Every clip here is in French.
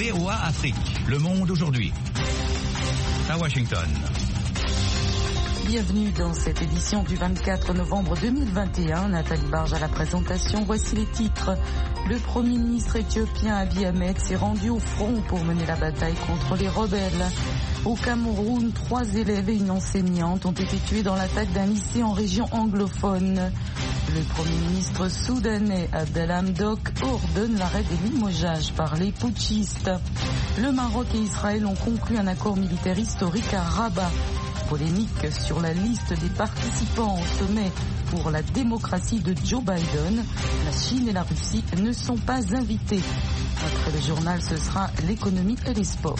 VOA Afrique. Le monde aujourd'hui. À Washington. Bienvenue dans cette édition du 24 novembre 2021. Nathalie Barge à la présentation. Voici les titres. Le Premier ministre éthiopien Abiy Ahmed s'est rendu au front pour mener la bataille contre les rebelles. Au Cameroun, 3 élèves et une enseignante ont été tués dans l'attaque d'un lycée en région anglophone. Le Premier ministre soudanais Abdallah Hamdok ordonne l'arrêt des limogeages par les putschistes. Le Maroc et Israël ont conclu un accord militaire historique à Rabat. Polémique sur la liste des participants au sommet pour la démocratie de Joe Biden. La Chine et la Russie ne sont pas invités. Après le journal, ce sera l'économie et les sports.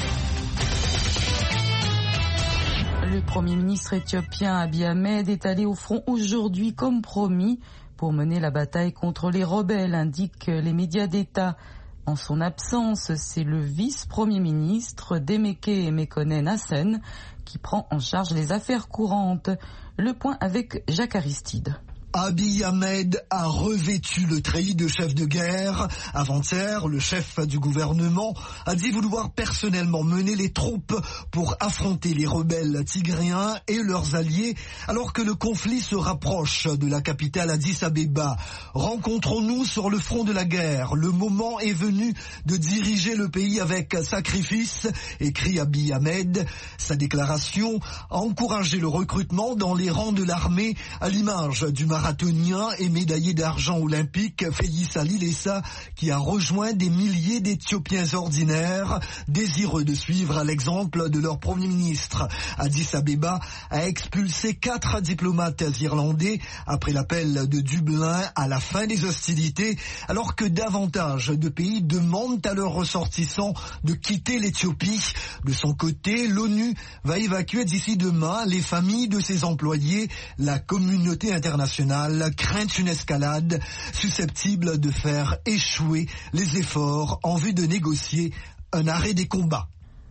Le Premier ministre éthiopien Abiy Ahmed est allé au front aujourd'hui comme promis pour mener la bataille contre les rebelles, indiquent les médias d'État. En son absence, c'est le vice-premier ministre Demeke Mekonnen Hassen qui prend en charge les affaires courantes. Le point avec Jacques Aristide. Abiy Ahmed a revêtu le treillis de chef de guerre. Avant-hier, le chef du gouvernement a dit vouloir personnellement mener les troupes pour affronter les rebelles tigréens et leurs alliés, alors que le conflit se rapproche de la capitale Addis Abeba. Rencontrons-nous sur le front de la guerre. Le moment est venu de diriger le pays avec sacrifice, écrit Abiy Ahmed. Sa déclaration a encouragé le recrutement dans les rangs de l'armée, à l'image du marathonien et médaillé d'argent olympique Félix Alilessa, qui a rejoint des milliers d'Éthiopiens ordinaires désireux de suivre l'exemple de leur Premier ministre. Addis Abeba a expulsé 4 diplomates irlandais après l'appel de Dublin à la fin des hostilités, alors que davantage de pays demandent à leurs ressortissants de quitter l'Éthiopie. De son côté, l'ONU va évacuer d'ici demain les familles de ses employés. La communauté internationale craint une escalade susceptible de faire échouer les efforts en vue de négocier un arrêt des combats.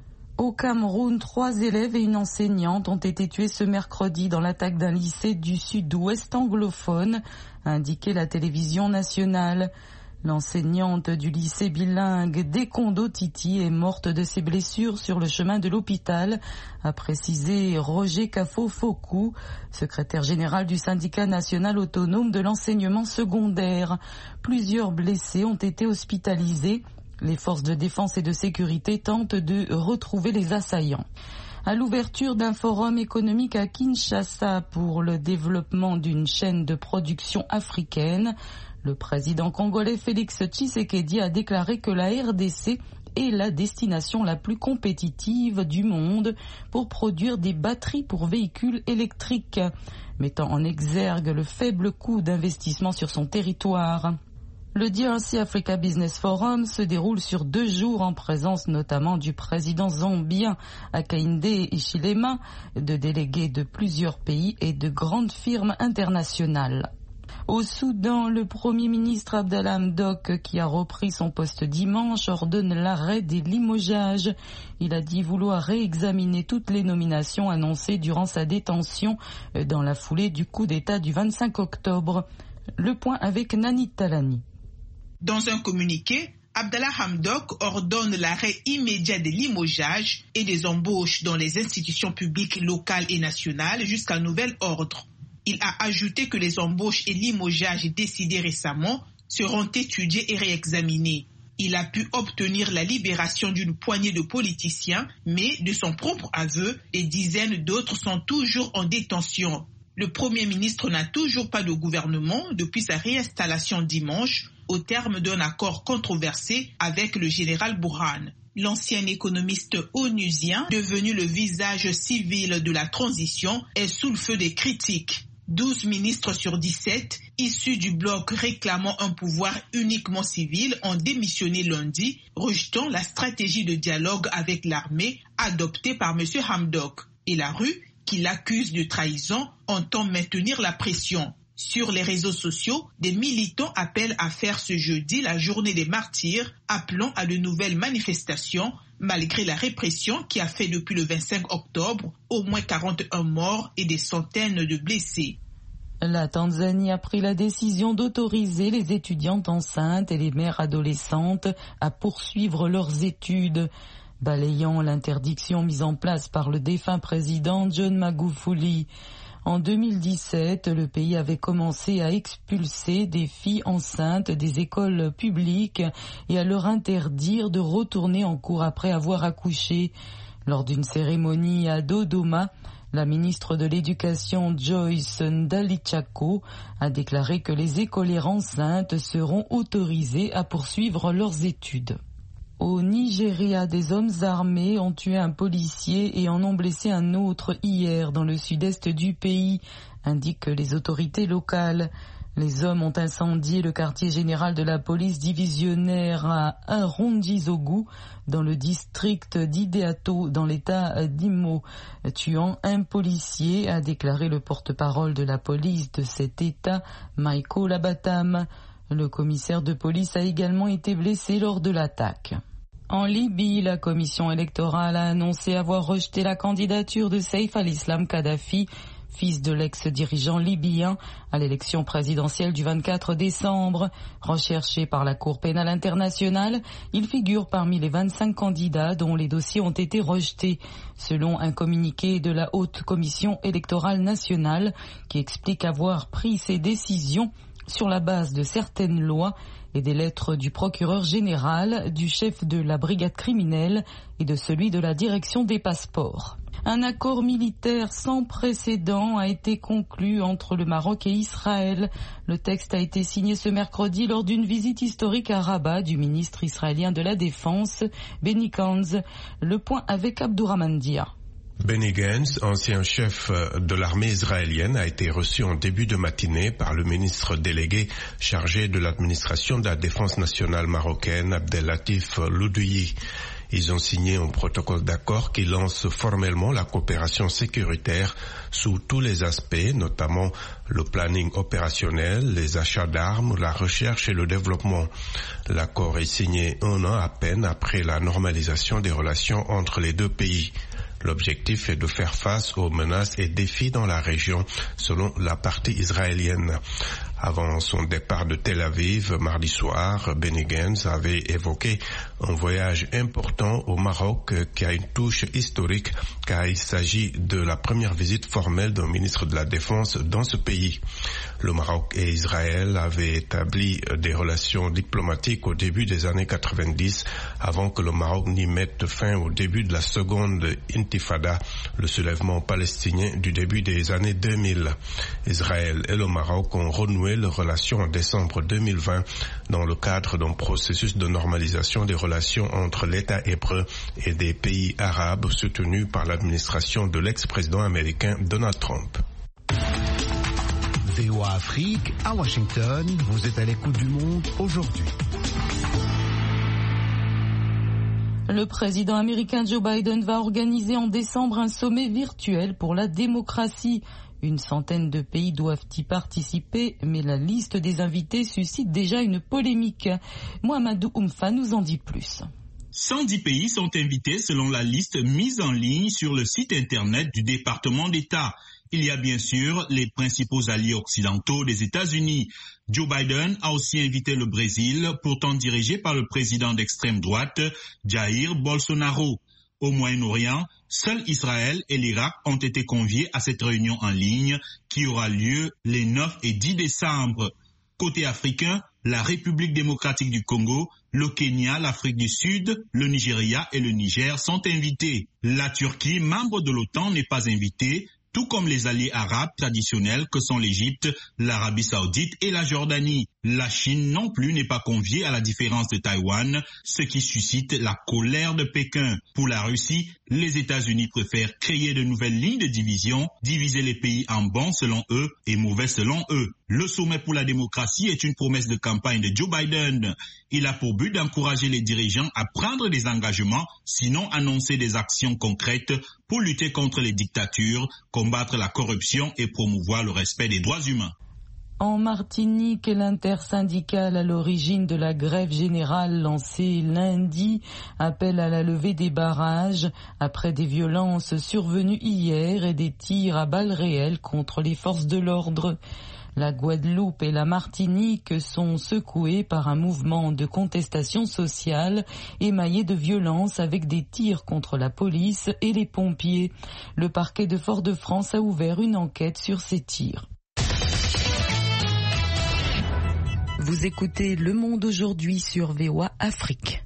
Au Cameroun, 3 élèves et une enseignante ont été tués ce mercredi dans l'attaque d'un lycée du sud-ouest anglophone, a indiqué la télévision nationale. L'enseignante du lycée bilingue Dekondo Titi est morte de ses blessures sur le chemin de l'hôpital, a précisé Roger Kafofoku, secrétaire général du syndicat national autonome de l'enseignement secondaire. Plusieurs blessés ont été hospitalisés. Les forces de défense et de sécurité tentent de retrouver les assaillants. À l'ouverture d'un forum économique à Kinshasa pour le développement d'une chaîne de production africaine, le président congolais Félix Tshisekedi a déclaré que la RDC est la destination la plus compétitive du monde pour produire des batteries pour véhicules électriques, mettant en exergue le faible coût d'investissement sur son territoire. Le DRC Africa Business Forum se déroule sur 2 jours en présence notamment du président zambien Hakainde Hichilema, de délégués de plusieurs pays et de grandes firmes internationales. Au Soudan, le Premier ministre Abdallah Hamdok, qui a repris son poste dimanche, ordonne l'arrêt des limogeages. Il a dit vouloir réexaminer toutes les nominations annoncées durant sa détention dans la foulée du coup d'État du 25 octobre. Le point avec Nani Talani. Dans un communiqué, Abdallah Hamdok ordonne l'arrêt immédiat des limogeages et des embauches dans les institutions publiques locales et nationales jusqu'à nouvel ordre. Il a ajouté que les embauches et limogeages décidés récemment seront étudiés et réexaminés. Il a pu obtenir la libération d'une poignée de politiciens, mais de son propre aveu, des dizaines d'autres sont toujours en détention. Le Premier ministre n'a toujours pas de gouvernement depuis sa réinstallation dimanche, au terme d'un accord controversé avec le général Burhan. L'ancien économiste onusien, devenu le visage civil de la transition, est sous le feu des critiques. 12 ministres sur 17, issus du bloc réclamant un pouvoir uniquement civil, ont démissionné lundi, rejetant la stratégie de dialogue avec l'armée adoptée par M. Hamdok. Et la rue, qui l'accuse de trahison, entend maintenir la pression. Sur les réseaux sociaux, des militants appellent à faire ce jeudi la journée des martyrs, appelant à de nouvelles manifestations, malgré la répression qui a fait depuis le 25 octobre au moins 41 morts et des centaines de blessés. La Tanzanie a pris la décision d'autoriser les étudiantes enceintes et les mères adolescentes à poursuivre leurs études, balayant l'interdiction mise en place par le défunt président John Magufuli. En 2017, le pays avait commencé à expulser des filles enceintes des écoles publiques et à leur interdire de retourner en cours après avoir accouché. Lors d'une cérémonie à Dodoma, la ministre de l'Éducation Joyce Ndalichako a déclaré que les écolières enceintes seront autorisées à poursuivre leurs études. Au Nigeria, des hommes armés ont tué un policier et en ont blessé un autre hier dans le sud-est du pays, indiquent les autorités locales. Les hommes ont incendié le quartier général de la police divisionnaire à Arondizogu, dans le district d'Ideato, dans l'état d'Imo, tuant un policier, a déclaré le porte-parole de la police de cet état, Michael Abatam. Le commissaire de police a également été blessé lors de l'attaque. En Libye, la commission électorale a annoncé avoir rejeté la candidature de Saif al-Islam Kadhafi, fils de l'ex-dirigeant libyen, à l'élection présidentielle du 24 décembre. Recherché par la Cour pénale internationale, il figure parmi les 25 candidats dont les dossiers ont été rejetés, selon un communiqué de la Haute Commission électorale nationale qui explique avoir pris ses décisions sur la base de certaines lois et des lettres du procureur général, du chef de la brigade criminelle et de celui de la direction des passeports. Un accord militaire sans précédent a été conclu entre le Maroc et Israël. Le texte a été signé ce mercredi lors d'une visite historique à Rabat du ministre israélien de la Défense, Benny Gantz. Le point avec Abdourahmane Dia. Benny Gantz, ancien chef de l'armée israélienne, a été reçu en début de matinée par le ministre délégué chargé de l'administration de la défense nationale marocaine, Abdellatif Loudouyi. Ils ont signé un protocole d'accord qui lance formellement la coopération sécuritaire sous tous les aspects, notamment le planning opérationnel, les achats d'armes, la recherche et le développement. L'accord est signé un an à peine après la normalisation des relations entre les deux pays. L'objectif est de faire face aux menaces et défis dans la région, selon la partie israélienne. Avant son départ de Tel Aviv, mardi soir, Benny Gantz avait évoqué un voyage important au Maroc qui a une touche historique car il s'agit de la première visite formelle d'un ministre de la Défense dans ce pays. Le Maroc et Israël avaient établi des relations diplomatiques au début des années 90 avant que le Maroc n'y mette fin au début de la seconde intifada, le soulèvement palestinien du début des années 2000. Israël et le Maroc ont renoué leurs relations en décembre 2020 dans le cadre d'un processus de normalisation des relations entre l'État hébreu et des pays arabes soutenu par l'administration de l'ex-président américain Donald Trump. VOA Afrique, à Washington, vous êtes à l'écoute du monde aujourd'hui. Le président américain Joe Biden va organiser en décembre un sommet virtuel pour la démocratie. Une centaine de pays doivent y participer, mais la liste des invités suscite déjà une polémique. Mohamedou Oumfa nous en dit plus. 110 pays sont invités selon la liste mise en ligne sur le site internet du département d'État. Il y a bien sûr les principaux alliés occidentaux des États-Unis. Joe Biden a aussi invité le Brésil, pourtant dirigé par le président d'extrême droite, Jair Bolsonaro. Au Moyen-Orient, seuls Israël et l'Irak ont été conviés à cette réunion en ligne qui aura lieu les 9 et 10 décembre. Côté africain, la République démocratique du Congo, le Kenya, l'Afrique du Sud, le Nigeria et le Niger sont invités. La Turquie, membre de l'OTAN, n'est pas invitée, tout comme les alliés arabes traditionnels que sont l'Égypte, l'Arabie saoudite et la Jordanie. La Chine non plus n'est pas conviée à la différence de Taïwan, ce qui suscite la colère de Pékin. Pour la Russie, les États-Unis préfèrent créer de nouvelles lignes de division, diviser les pays en bons selon eux et mauvais selon eux. Le sommet pour la démocratie est une promesse de campagne de Joe Biden. Il a pour but d'encourager les dirigeants à prendre des engagements, sinon annoncer des actions concrètes pour lutter contre les dictatures, combattre la corruption et promouvoir le respect des droits humains. En Martinique, l'intersyndicale à l'origine de la grève générale lancée lundi appelle à la levée des barrages après des violences survenues hier et des tirs à balles réelles contre les forces de l'ordre. La Guadeloupe et la Martinique sont secouées par un mouvement de contestation sociale émaillé de violence avec des tirs contre la police et les pompiers. Le parquet de Fort-de-France a ouvert une enquête sur ces tirs. Vous écoutez Le Monde aujourd'hui sur VOA Afrique.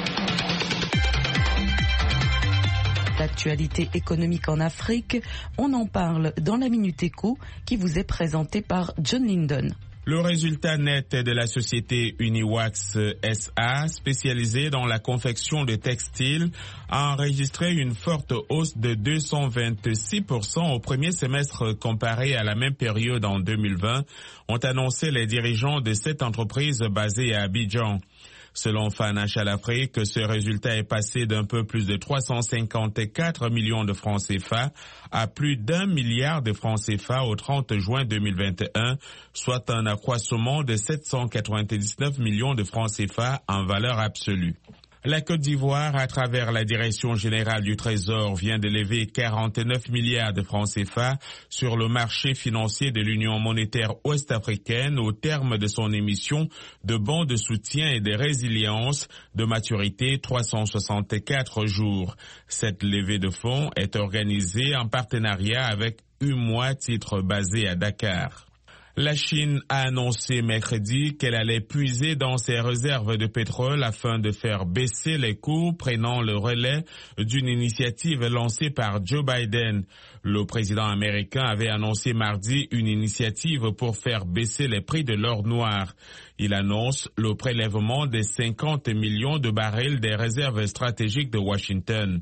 L'actualité économique en Afrique, on en parle dans la Minute Éco qui vous est présentée par John Linden. Le résultat net de la société Uniwax SA, spécialisée dans la confection de textiles, a enregistré une forte hausse de 226% au premier semestre comparé à la même période en 2020, ont annoncé les dirigeants de cette entreprise basée à Abidjan. Selon Financial Afrique, ce résultat est passé d'un peu plus de 354 millions de francs CFA à plus d'1 milliard de francs CFA au 30 juin 2021, soit un accroissement de 799 millions de francs CFA en valeur absolue. La Côte d'Ivoire, à travers la Direction générale du Trésor, vient de lever 49 milliards de francs CFA sur le marché financier de l'Union monétaire ouest-africaine au terme de son émission de bons de soutien et de résilience de maturité 364 jours. Cette levée de fonds est organisée en partenariat avec UMOA, titre basé à Dakar. La Chine a annoncé mercredi qu'elle allait puiser dans ses réserves de pétrole afin de faire baisser les coûts, prenant le relais d'une initiative lancée par Joe Biden. Le président américain avait annoncé mardi une initiative pour faire baisser les prix de l'or noir. Il annonce le prélèvement des 50 millions de barils des réserves stratégiques de Washington.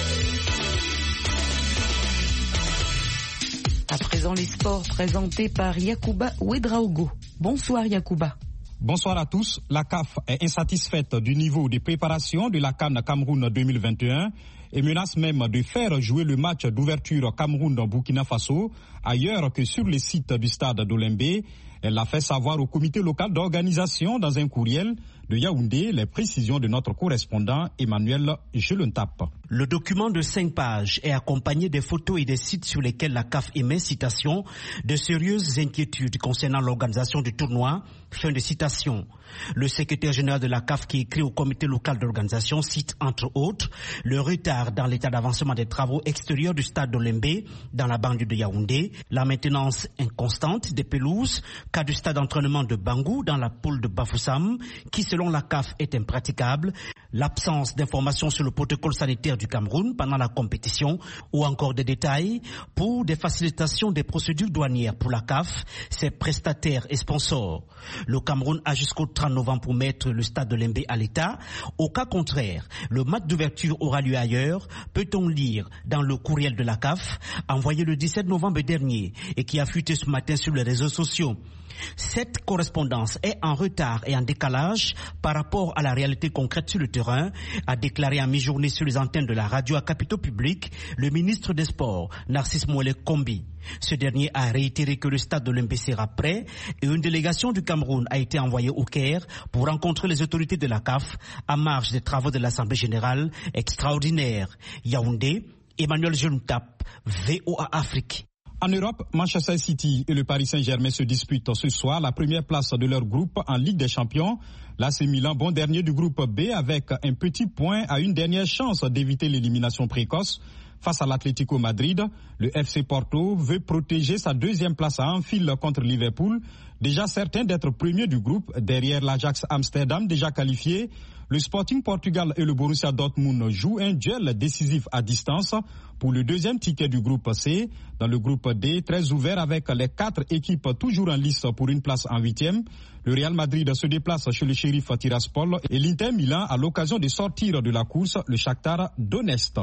À présent, les sports présentés par Yacouba Ouedraogo. Bonsoir Yacouba. Bonsoir à tous. La CAF est insatisfaite du niveau de préparation de la CAN Cameroun 2021 et menace même de faire jouer le match d'ouverture Cameroun-Burkina Faso ailleurs que sur les sites du stade d'Olembe. Elle l'a fait savoir au comité local d'organisation dans un courriel de Yaoundé. Les précisions de notre correspondant Emmanuel Jelentap. Le document de 5 pages est accompagné des photos et des sites sur lesquels la CAF émet citation de sérieuses inquiétudes concernant l'organisation du tournoi. Fin de citation. Le secrétaire général de la CAF qui écrit au comité local d'organisation cite entre autres le retard dans l'état d'avancement des travaux extérieurs du stade d'Olembe dans la banlieue de Yaoundé, la maintenance inconstante des pelouses, cas du stade d'entraînement de Bangou dans la poule de Bafoussam qui selon la CAF est impraticable, l'absence d'informations sur le protocole sanitaire du Cameroun pendant la compétition ou encore des détails pour des facilitations des procédures douanières pour la CAF, ses prestataires et sponsors. Le Cameroun a jusqu'au 30 novembre pour mettre le stade de Lembe à l'état. Au cas contraire, le match d'ouverture aura lieu ailleurs, peut-on lire dans le courriel de la CAF, envoyé le 17 novembre dernier et qui a fuité ce matin sur les réseaux sociaux. Cette correspondance est en retard et en décalage par rapport à la réalité concrète sur le terrain, a déclaré en mi-journée sur les antennes de la radio à Capitaux Public le ministre des Sports, Narcisse Moulé Kombi. Ce dernier a réitéré que le stade de l'Olembe sera prêt et une délégation du Cameroun a été envoyée au Caire pour rencontrer les autorités de la CAF à marge des travaux de l'Assemblée générale extraordinaire. Yaoundé, Emmanuel Jelentap, VOA Afrique. En Europe, Manchester City et le Paris Saint-Germain se disputent ce soir la première place de leur groupe en Ligue des Champions. L'AC Milan, bon dernier du groupe B, avec un petit point, a une dernière chance d'éviter l'élimination précoce. Face à l'Atlético Madrid, le FC Porto veut protéger sa deuxième place à Anfield contre Liverpool, déjà certain d'être premier du groupe, derrière l'Ajax Amsterdam déjà qualifié. Le Sporting Portugal et le Borussia Dortmund jouent un duel décisif à distance pour le deuxième ticket du groupe C. Dans le groupe D, très ouvert avec les 4 équipes toujours en lice pour une place en 8e. Le Real Madrid se déplace chez le Sheriff Tiraspol et l'Inter Milan a l'occasion de sortir de la course le Shakhtar Donetsk.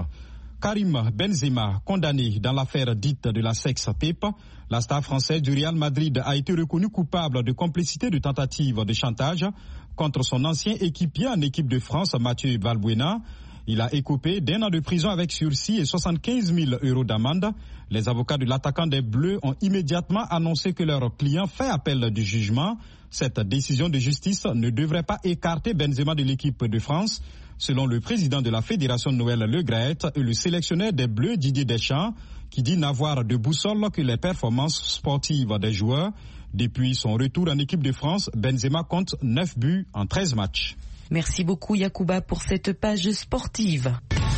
Karim Benzema, condamné dans l'affaire dite de la sex-tape, la star française du Real Madrid a été reconnue coupable de complicité de tentative de chantage contre son ancien équipier en équipe de France, Mathieu Valbuena. Il a écopé d'1 an de prison avec sursis et 75 000 € d'amende. Les avocats de l'attaquant des Bleus ont immédiatement annoncé que leur client fait appel du jugement. Cette décision de justice ne devrait pas écarter Benzema de l'équipe de France. Selon le président de la fédération Noël Le Graët et le sélectionneur des Bleus Didier Deschamps, qui dit n'avoir de boussole que les performances sportives des joueurs. Depuis son retour en équipe de France, Benzema compte 9 buts en 13 matchs. Merci beaucoup Yacouba pour cette page sportive.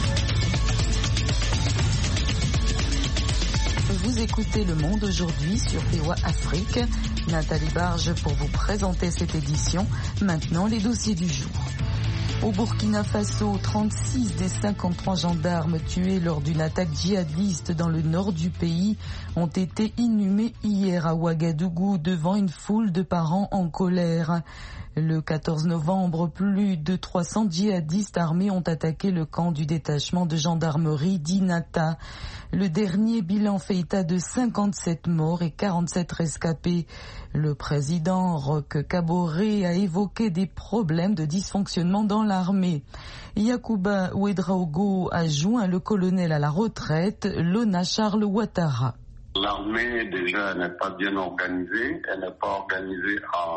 Vous écoutez Le Monde aujourd'hui sur VOA Afrique. Nathalie Barge pour vous présenter cette édition. Maintenant, les dossiers du jour. Au Burkina Faso, 36 des 53 gendarmes tués lors d'une attaque djihadiste dans le nord du pays ont été inhumés hier à Ouagadougou devant une foule de parents en colère. Le 14 novembre, plus de 300 djihadistes armés ont attaqué le camp du détachement de gendarmerie d'Inata. Le dernier bilan fait état de 57 morts et 47 rescapés. Le président Roch Kaboré a évoqué des problèmes de dysfonctionnement dans l'armée. Yacouba Ouedraogo a joint le colonel à la retraite, Lona Charles Ouattara. L'armée, déjà, n'est pas bien organisée. Elle n'est pas organisée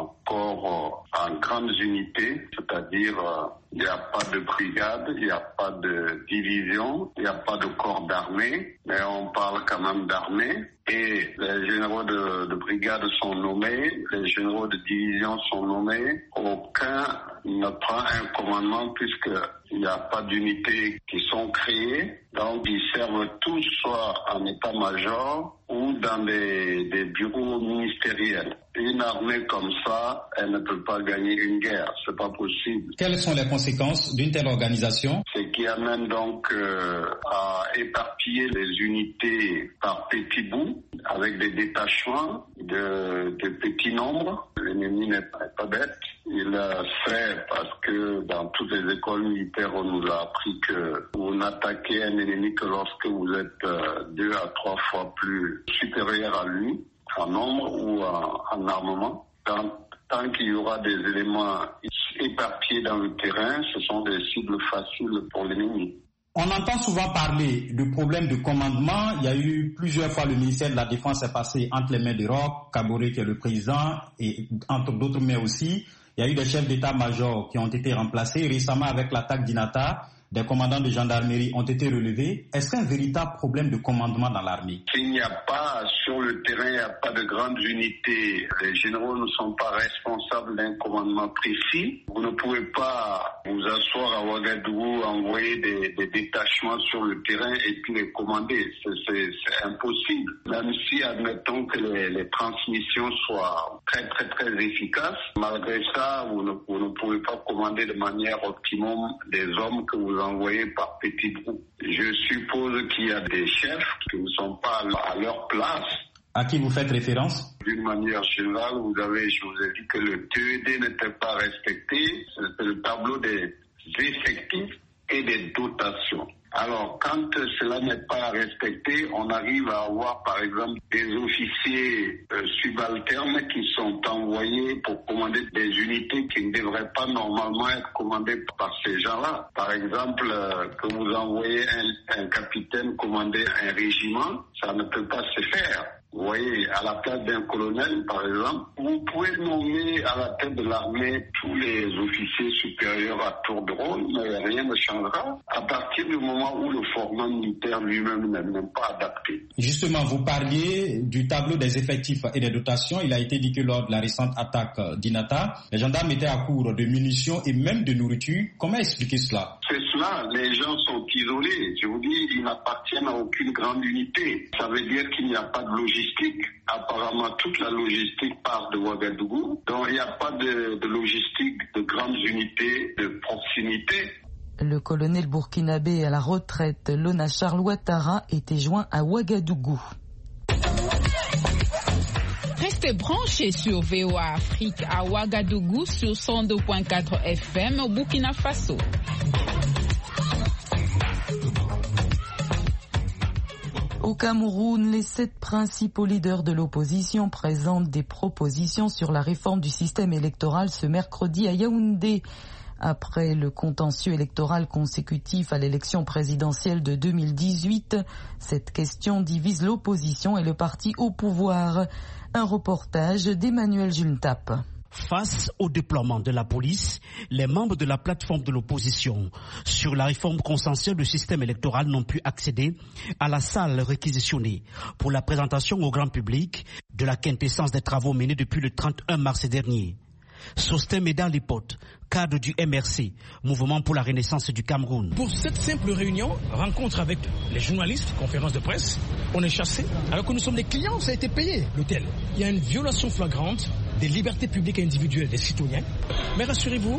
encore en grandes unités, c'est-à-dire il n'y a pas de brigade, il n'y a pas de division, il n'y a pas de corps d'armée, mais on parle quand même d'armée. Et les généraux de brigade sont nommés, les généraux de division sont nommés. Aucun ne prend un commandement puisqu'il n'y a pas d'unités qui sont créées. Donc ils servent tous soit en état-major ou dans des bureaux ministériels. Une armée comme ça, elle ne peut pas gagner une guerre, c'est pas possible. Quelles sont les conséquences d'une telle organisation? Ce qui amène donc à éparpiller les unités par petits bouts, avec des détachements de petits nombres. L'ennemi n'est pas bête. Il sait parce que dans toutes les écoles militaires, on nous a appris que vous n'attaquez un ennemi que lorsque vous êtes 2 à 3 fois plus supérieur à lui, en nombre ou en armement. Tant qu'il y aura des éléments éparpillés dans le terrain, ce sont des cibles faciles pour l'ennemi. On entend souvent parler de problèmes de commandement. Il y a eu plusieurs fois le ministère de la Défense est passé entre les mains de Roch Kaboré qui est le président et entre d'autres mains aussi. Il y a eu des chefs d'état-major qui ont été remplacés. Récemment, avec l'attaque d'Inata, des commandants de gendarmerie ont été relevés. Est-ce qu'un véritable problème de commandement dans l'armée? S'il n'y a pas sur le terrain, il n'y a pas de grandes unités. Les généraux ne sont pas responsables d'un commandement précis. Vous ne pouvez pas vous asseoir à Ouagadougou, envoyer des détachements sur le terrain et puis les commander. C'est impossible. Même si, admettons que les transmissions soient très très très efficaces, malgré ça, vous ne pouvez pas commander de manière optimum des hommes que vous envoyés par petits groupes. Je suppose qu'il y a des chefs qui ne sont pas à leur place. À qui vous faites référence? D'une manière générale, je vous ai dit que le TED n'était pas respecté. C'est le tableau des effectifs et des dotations. Alors, quand cela n'est pas respecté, on arrive à avoir, par exemple, des officiers subalternes qui sont envoyés pour commander des unités qui ne devraient pas normalement être commandées par ces gens-là. Par exemple, que vous envoyez un capitaine commander un régiment, ça ne peut pas se faire. Vous voyez, à la place d'un colonel, par exemple, vous pouvez nommer à la tête de l'armée tous les officiers supérieurs à tour de rôle, mais rien ne changera à partir du moment où le format militaire lui-même n'est même pas adapté. Justement, vous parliez du tableau des effectifs et des dotations. Il a été dit que lors de la récente attaque d'Inata, les gendarmes étaient à court de munitions et même de nourriture. Comment expliquer cela? C'est cela, les gens sont isolés. Je vous dis, ils n'appartiennent à aucune grande unité. Ça veut dire qu'il n'y a pas de logistique. Apparemment, toute la logistique part de Ouagadougou. Donc, il n'y a pas de logistique de grandes unités de proximité. Le colonel burkinabé à la retraite, Lona Charles Ouattara, était joint à Ouagadougou. Restez branchés sur VOA Afrique à Ouagadougou sur 102.4 FM au Burkina Faso. Au Cameroun, les 7 principaux leaders de l'opposition présentent des propositions sur la réforme du système électoral ce mercredi à Yaoundé. Après le contentieux électoral consécutif à l'élection présidentielle de 2018, cette question divise l'opposition et le parti au pouvoir. Un reportage d'Emmanuel Juntap. Face au déploiement de la police, les membres de la plateforme de l'opposition sur la réforme consensuelle du système électoral n'ont pu accéder à la salle réquisitionnée pour la présentation au grand public de la quintessence des travaux menés depuis le 31 mars dernier. Sostin Meda Lipote, cadre du MRC, Mouvement pour la Renaissance du Cameroun. Pour cette simple réunion, rencontre avec les journalistes, conférence de presse, on est chassé. Alors que nous sommes des clients, ça a été payé, l'hôtel. Il y a une violation flagrante des libertés publiques et individuelles des citoyens. Mais rassurez-vous,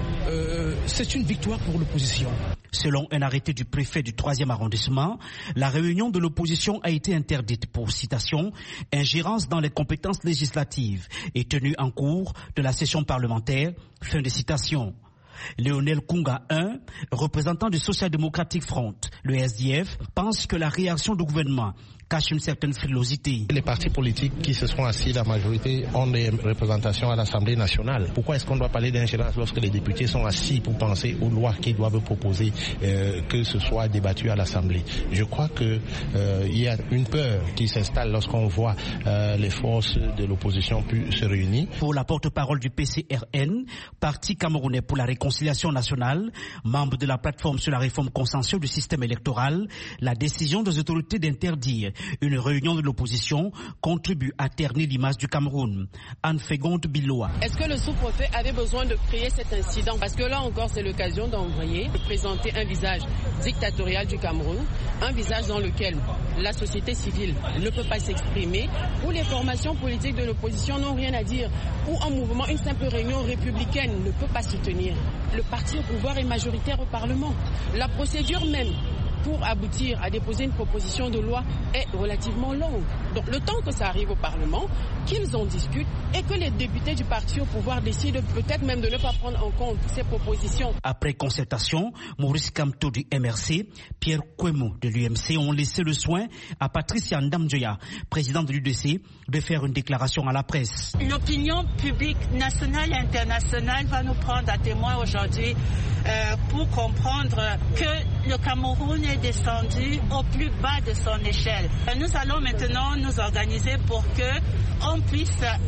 c'est une victoire pour l'opposition. Selon un arrêté du préfet du 3e arrondissement, la réunion de l'opposition a été interdite pour, citation, ingérence dans les compétences législatives et tenue en cours de la session parlementaire, fin de citation. Léonel Kunga I, représentant du Social Democratic Front, le SDF, pense que la réaction du gouvernement cache une certaine frilosité. Les partis politiques qui se sont assis, la majorité, ont des représentations à l'Assemblée nationale. Pourquoi est-ce qu'on doit parler d'ingérence lorsque les députés sont assis pour penser aux lois qu'ils doivent proposer, que ce soit débattu à l'Assemblée? Je crois que il y a une peur qui s'installe lorsqu'on voit les forces de l'opposition se réunir. Pour la porte-parole du PCRN, Parti camerounais pour la réconciliation nationale, membre de la plateforme sur la réforme consensuelle du système électoral, la décision des autorités d'interdire une réunion de l'opposition contribue à ternir l'image du Cameroun. Anne Fégonde Biloa. Est-ce que le sous-préfet avait besoin de créer cet incident? Parce que là encore, c'est l'occasion de présenter un visage dictatorial du Cameroun, un visage dans lequel la société civile ne peut pas s'exprimer, où les formations politiques de l'opposition n'ont rien à dire, où en mouvement, une simple réunion républicaine ne peut pas se tenir. Le parti au pouvoir est majoritaire au Parlement. La procédure même pour aboutir à déposer une proposition de loi est relativement longue. Donc le temps que ça arrive au Parlement, qu'ils en discutent et que les députés du parti au pouvoir décident peut-être même de ne pas prendre en compte ces propositions. Après concertation, Maurice Kamto du MRC, Pierre Kwemo de l'UMC ont laissé le soin à Patricia Ndamjoya, présidente de l'UDC, de faire une déclaration à la presse. L'opinion publique nationale et internationale va nous prendre à témoin aujourd'hui pour comprendre que le Cameroun est descendu au plus bas de son échelle. Nous allons maintenant nous organiser pour que on puisse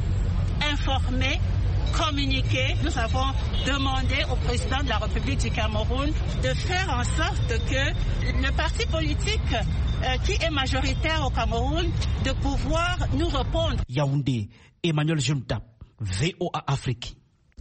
informer, communiquer. Nous avons demandé au président de la République du Cameroun de faire en sorte que le parti politique qui est majoritaire au Cameroun de pouvoir nous répondre. Yaoundé, Emmanuel Juntap, VOA Afrique.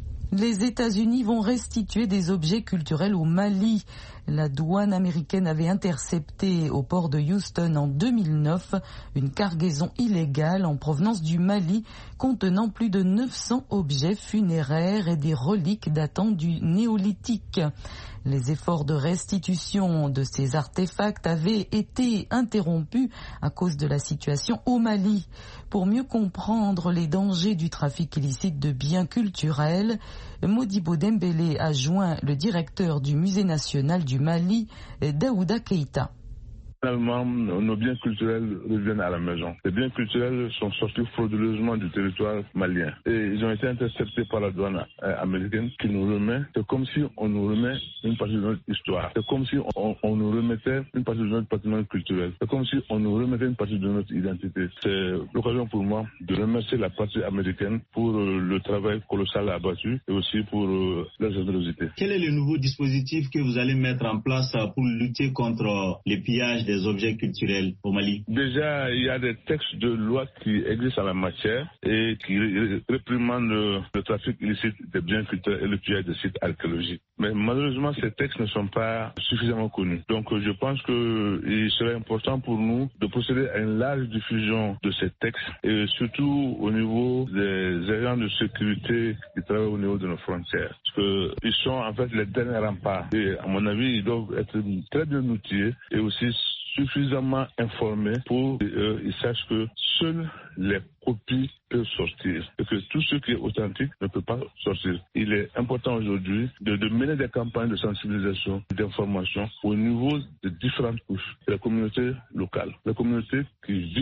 Les États-Unis vont restituer des objets culturels au Mali. La douane américaine avait intercepté au port de Houston en 2009 une cargaison illégale en provenance du Mali contenant plus de 900 objets funéraires et des reliques datant du néolithique. Les efforts de restitution de ces artefacts avaient été interrompus à cause de la situation au Mali. Pour mieux comprendre les dangers du trafic illicite de biens culturels, Modibo Dembélé a joint le directeur du Musée national du Mali, Daouda Keïta. Finalement, nos biens culturels reviennent à la maison. Les biens culturels sont sortis frauduleusement du territoire malien et ils ont été interceptés par la douane américaine qui nous remet. C'est comme si on nous remet une partie de notre histoire. C'est comme si on nous remettait une partie de notre patrimoine culturel. C'est comme si on nous remettait une partie de notre identité. C'est l'occasion pour moi de remercier la partie américaine pour le travail colossal abattu et aussi pour leur générosité. Quel est le nouveau dispositif que vous allez mettre en place pour lutter contre les pillages des objets culturels au Mali? Déjà, il y a des textes de loi qui existent en la matière et qui réprimandent le trafic illicite des biens culturels et le pillage des sites archéologiques. Mais malheureusement, ces textes ne sont pas suffisamment connus. Donc je pense qu'il serait important pour nous de procéder à une large diffusion de ces textes et surtout au niveau des agents de sécurité qui travaillent au niveau de nos frontières. Parce qu'ils sont en fait les derniers remparts. Et à mon avis, ils doivent être très bien outillés et aussi suffisamment informés pour qu'ils sachent que seules les copies peuvent sortir et que tout ce qui est authentique ne peut pas sortir. Il est important aujourd'hui de mener des campagnes de sensibilisation et d'information au niveau de différentes couches de la communauté locale, la communauté qui vit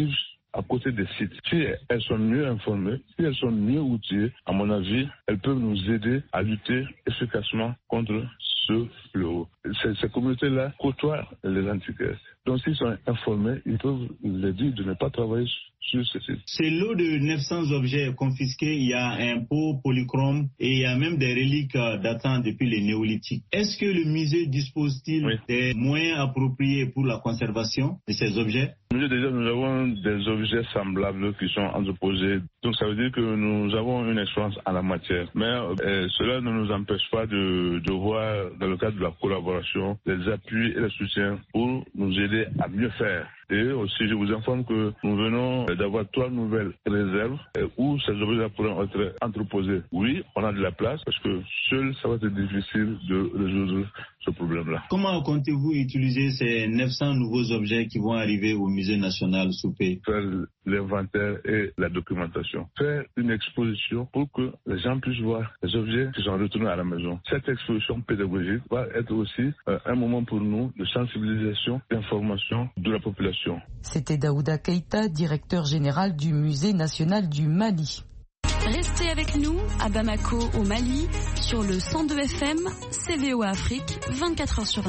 à côté des sites. Si elles sont mieux informées, si elles sont mieux outillées, à mon avis, elles peuvent nous aider à lutter efficacement contre ce fléau. Ces communautés-là côtoient les antiquaires. Donc s'ils sont informés, ils peuvent les dire de ne pas travailler sur ce site. C'est lot de 900 objets confisqués. Il y a un pot polychrome et il y a même des reliques datant depuis le néolithique. Est-ce que le musée dispose-t-il des moyens appropriés pour la conservation de ces objets? Déjà, nous avons des objets semblables qui sont entreposés. Donc ça veut dire que nous avons une expérience en la matière. Mais cela ne nous empêche pas de voir, dans le cadre de la collaboration, les appuis et les soutiens pour nous aider à mieux faire. Et aussi, je vous informe que nous venons d'avoir 3 nouvelles réserves où ces objets pourront être entreposés. Oui, on a de la place parce que seul, ça va être difficile de résoudre ce problème-là. Comment comptez-vous utiliser ces 900 nouveaux objets qui vont arriver au Musée national Soupé? Faire l'inventaire et la documentation. Faire une exposition pour que les gens puissent voir les objets qui sont retournés à la maison. Cette exposition pédagogique va être aussi un moment pour nous de sensibilisation, d'information de la population. C'était Daouda Keïta, directeur général du Musée national du Mali. Restez avec nous à Bamako au Mali sur le 102 FM, CVO Afrique, 24h sur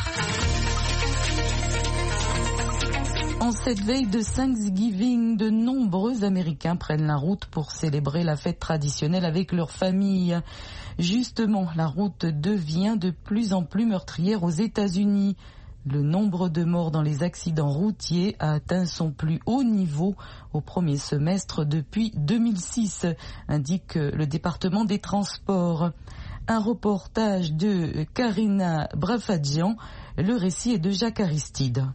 24. En cette veille de Thanksgiving, de nombreux Américains prennent la route pour célébrer la fête traditionnelle avec leur famille. Justement, la route devient de plus en plus meurtrière aux États-Unis. Le nombre de morts dans les accidents routiers a atteint son plus haut niveau au premier semestre depuis 2006, indique le département des transports. Un reportage de Karina Brafadjian, le récit est de Jacques Aristide.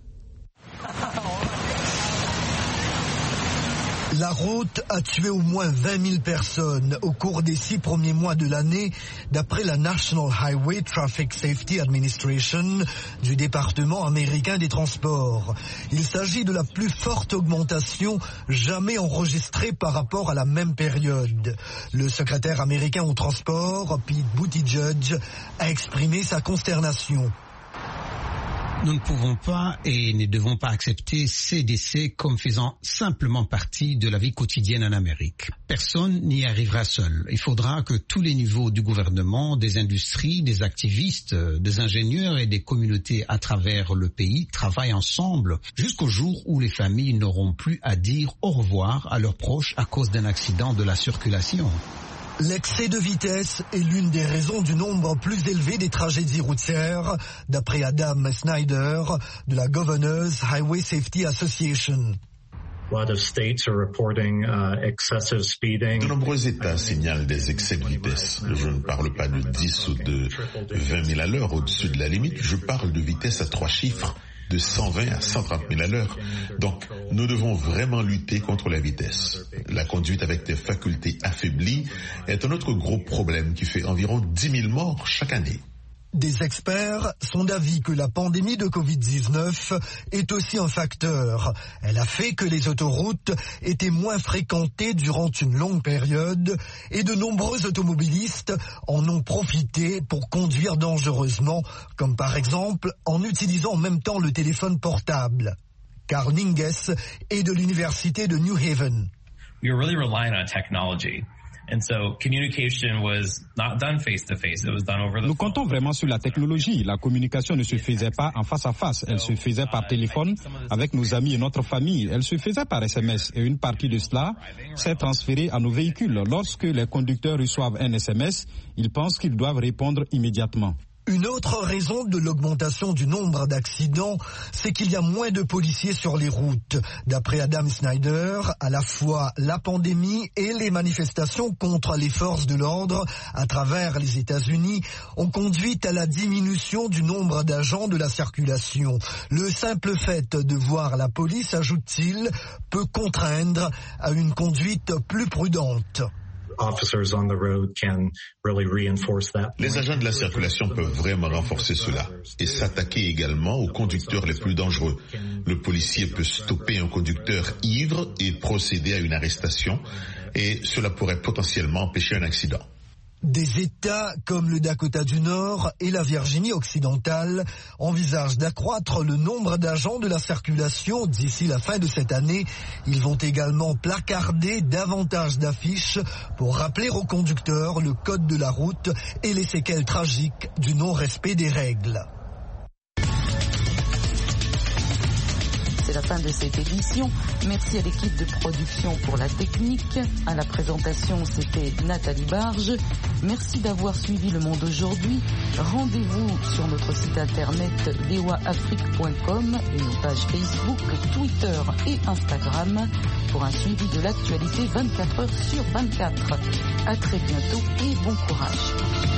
La route a tué au moins 20 000 personnes au cours des 6 premiers mois de l'année, d'après la National Highway Traffic Safety Administration du département américain des transports. Il s'agit de la plus forte augmentation jamais enregistrée par rapport à la même période. Le secrétaire américain au transport, Pete Buttigieg, a exprimé sa consternation. Nous ne pouvons pas et ne devons pas accepter ces décès comme faisant simplement partie de la vie quotidienne en Amérique. Personne n'y arrivera seul. Il faudra que tous les niveaux du gouvernement, des industries, des activistes, des ingénieurs et des communautés à travers le pays travaillent ensemble jusqu'au jour où les familles n'auront plus à dire au revoir à leurs proches à cause d'un accident de la circulation. L'excès de vitesse est l'une des raisons du nombre plus élevé des tragédies routières, d'après Adam Snyder de la Governors Highway Safety Association. De nombreux États signalent des excès de vitesse. Je ne parle pas de 10 ou de 20 000 à l'heure au-dessus de la limite, je parle de vitesse à 3 chiffres. De 120 à 130 000 à l'heure. Donc, nous devons vraiment lutter contre la vitesse. La conduite avec des facultés affaiblies est un autre gros problème qui fait environ 10 000 morts chaque année. Des experts sont d'avis que la pandémie de Covid-19 est aussi un facteur. Elle a fait que les autoroutes étaient moins fréquentées durant une longue période et de nombreux automobilistes en ont profité pour conduire dangereusement, comme par exemple en utilisant en même temps le téléphone portable. Carl Ninges est de l'université de New Haven. We were really relying on technology. And so communication was not done face to face. It was done over the phone. Nous comptons vraiment sur la technologie. La communication ne se faisait pas en face à face. Elle se faisait par téléphone avec nos amis et notre famille. Elle se faisait par SMS. Et une partie de cela s'est transférée à nos véhicules. Lorsque les conducteurs reçoivent un SMS, ils pensent qu'ils doivent répondre immédiatement. Une autre raison de l'augmentation du nombre d'accidents, c'est qu'il y a moins de policiers sur les routes. D'après Adam Snyder, à la fois la pandémie et les manifestations contre les forces de l'ordre à travers les États-Unis ont conduit à la diminution du nombre d'agents de la circulation. Le simple fait de voir la police, ajoute-t-il, peut contraindre à une conduite plus prudente. Les agents de la circulation peuvent vraiment renforcer cela et s'attaquer également aux conducteurs les plus dangereux. Le policier peut stopper un conducteur ivre et procéder à une arrestation et cela pourrait potentiellement empêcher un accident. Des États comme le Dakota du Nord et la Virginie occidentale envisagent d'accroître le nombre d'agents de la circulation d'ici la fin de cette année. Ils vont également placarder davantage d'affiches pour rappeler aux conducteurs le code de la route et les séquelles tragiques du non-respect des règles. C'est la fin de cette édition. Merci à l'équipe de production pour la technique. À la présentation, c'était Nathalie Barge. Merci d'avoir suivi Le Monde aujourd'hui. Rendez-vous sur notre site internet voaafrique.com et nos pages Facebook, Twitter et Instagram pour un suivi de l'actualité 24 heures sur 24. À très bientôt et bon courage.